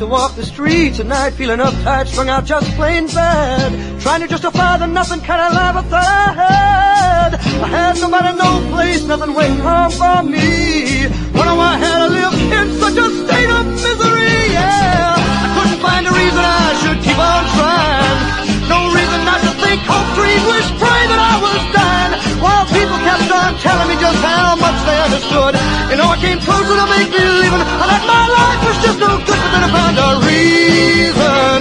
to walk the streets at night, feeling uptight, strung out, just plain bad, trying to justify the nothing kind of life I had. I had nobody, no place, nothing waiting home for me. Wonder why I had to live in such a state of misery, yeah. I couldn't find a reason I should keep on trying. No reason not to think, hope, dream, wish, pray that I was dying. While people kept on telling me just how much they understood. You know, I came closer to make me leaving. I thought my life was just no good, but then I found a reason.